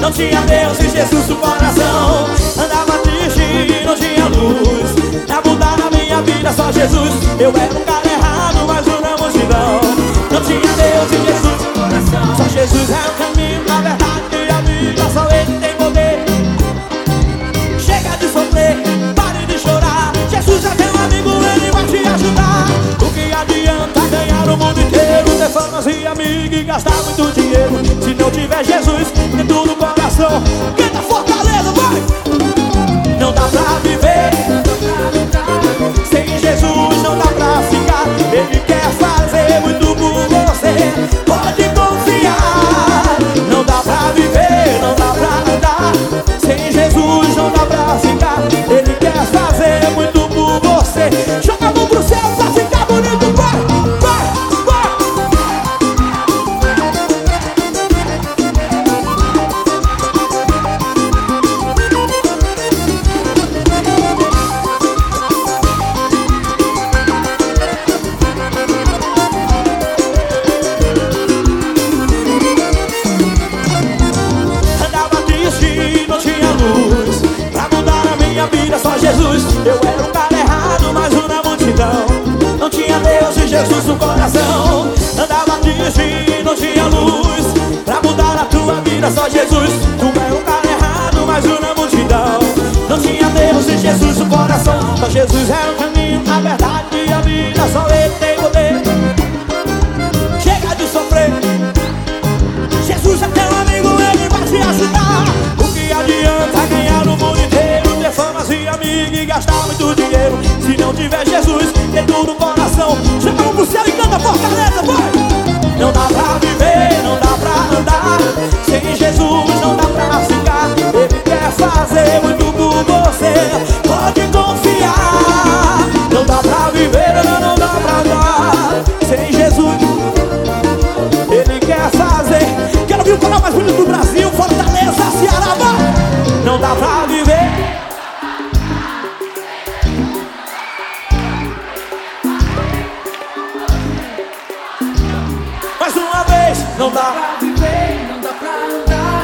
não tinha Deus e Jesus no coração. Andava triste, não tinha luz. Pra mudar a minha vida só Jesus. Eu era um cara errado, mas na multidão. Não tinha Deus e Jesus no coração. Só Jesus é o caminho, a verdade e a vida. Só Ele tem poder. Chega de sofrer, pare de chorar. Jesus é teu amigo, Ele vai te ajudar. O que adianta ganhar o mundo inteiro, ter famas e amigos e gastar muito dinheiro, se não tiver Jesus dentro do coração? Canta Fortaleza, vai! Não dá pra viver sem Jesus, não dá pra ficar. Ele quer fazer muito por você, pode confiar. Não dá pra viver, não dá pra andar sem Jesus, não dá pra ficar. Ele quer fazer muito por você. Joga a mão pro céu pra ficar bonito, vai, vai, vai. Andava triste, não tinha luz. Pra mudar a minha vida só Jesus. Eu era um cara errado, mas na multidão. Não tinha Deus e Jesus no coração. Andava triste, não tinha luz. Pra mudar a tua vida só Jesus. Tu era um cara errado, mas na multidão. Não tinha Deus e Jesus no coração. Só Jesus é o caminho, a verdade e a vida. Só Ele tem poder. Chega de sofrer. Jesus é teu amigo, Ele vai te ajudar. O que adianta ganhar o mundo inteiro, ter famas e amigos e gastar muito dinheiro, se não tiver Jesus dentro do coração? Chega pro céu e canta Fortaleza, vai! Não dá pra viver, não dá pra andar sem Jesus, não dá pra ficar. Ele quer fazer muito por você, pode confiar. Não dá pra viver, não dá pra andar sem Jesus. Ele quer fazer. Quero ouvir o canal mais bonito do Brasil, Fortaleza, Ceará, vai! Não dá pra viver. Mais uma vez, não dá pra viver, não dá pra andar.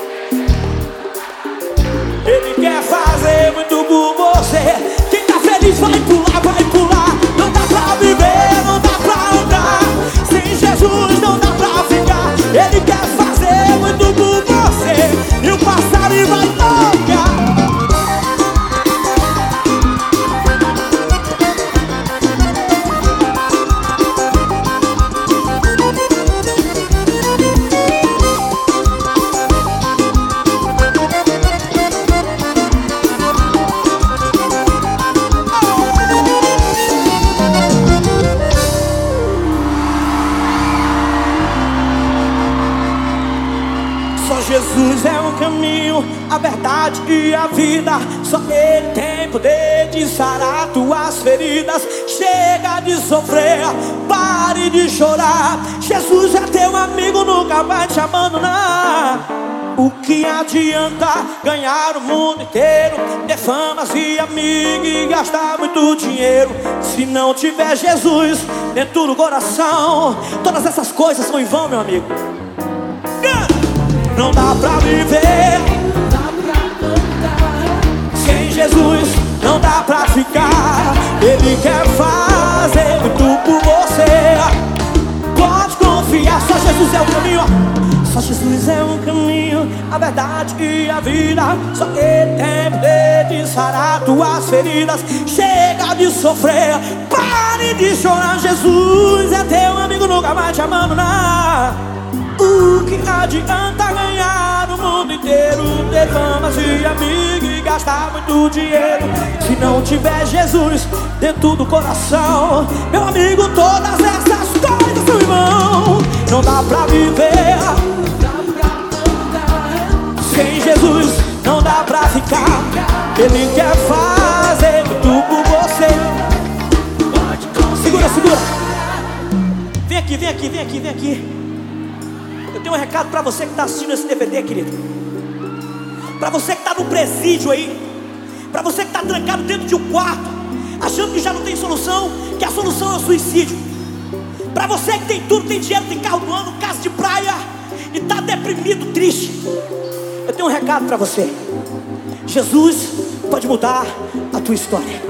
Ele quer fazer muito por você. Quem tá feliz vai pular, vai pular. Não dá pra viver, não dá pra andar sem Jesus, não dá pra ficar. Ele quer fazer muito por você, e o passarinho vai tocar. Jesus é o caminho, a verdade e a vida. Só Ele tem poder de sarar tuas feridas. Chega de sofrer, pare de chorar. Jesus é teu amigo, nunca vai te abandonar. O que adianta ganhar o mundo inteiro, ter famas e amigos e gastar muito dinheiro, se não tiver Jesus dentro do coração? Todas essas coisas são em vão, meu amigo. Não dá pra viver, não dá pra andar sem Jesus, não dá pra ficar. Ele quer fazer muito por você, pode confiar. Só Jesus é o caminho, só Jesus é o caminho, a verdade e a vida. Só Ele tem poder de sarar tuas feridas. Chega de sofrer, pare de chorar. Jesus é teu amigo, nunca vai te abandonar. O que adianta ganhar o mundo inteiro, ter famas e amigos e gastar muito dinheiro, se não tiver Jesus dentro do coração? Meu amigo, todas essas coisas são em vão. Não dá pra viver sem Jesus, não dá pra ficar. Ele quer fazer tudo por você. Segura, segura. Vem aqui, vem aqui, vem aqui, vem aqui. Eu tenho um recado pra você que tá assistindo esse DVD, querido. Pra você que tá no presídio aí, pra você que tá trancado dentro de um quarto, achando que já não tem solução, que a solução é o suicídio. Pra você que tem tudo, tem dinheiro, tem carro do ano, casa de praia e tá deprimido, triste. Eu tenho um recado para você. Jesus pode mudar a tua história.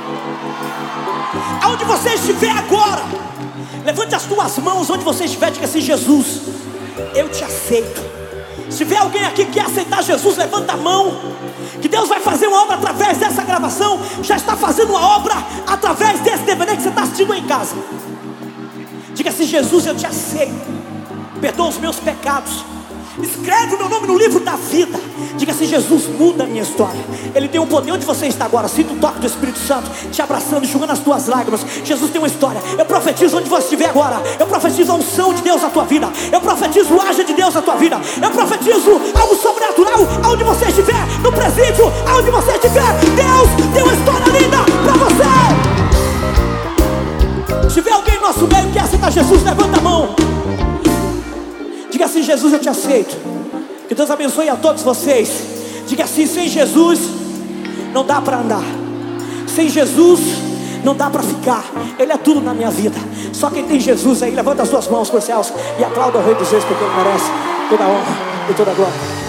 Aonde você estiver agora, levante as tuas mãos. Onde você estiver, diga assim: Jesus, eu te aceito. Se tiver alguém aqui que quer aceitar Jesus, levanta a mão. Que Deus vai fazer uma obra através dessa gravação. Já está fazendo uma obra através desse DVD que você está assistindo em casa. Diga assim: Jesus, eu te aceito. Perdoa os meus pecados. Escreve o meu nome no livro da vida. Diga assim: Jesus, muda a minha história. Ele tem um poder. Onde você está agora, sinta o toque do Espírito Santo te abraçando, enxugando as tuas lágrimas. Jesus tem uma história. Eu profetizo onde você estiver agora. Eu profetizo a unção de Deus na tua vida. Eu profetizo a ângelo de Deus na tua vida. Eu profetizo algo sobrenatural aonde você estiver, no presídio, aonde você estiver. Deus tem uma história linda para você. Se tiver alguém no nosso meio que quer aceitar Jesus, levanta a mão. Diga assim: Jesus, eu te aceito. Que Deus abençoe a todos vocês. Diga assim: sem Jesus não dá para andar. Sem Jesus não dá para ficar. Ele é tudo na minha vida. Só quem tem Jesus aí, levanta as suas mãos para os céus e aplauda o Rei dos Reis, porque Ele merece toda a honra e toda a glória.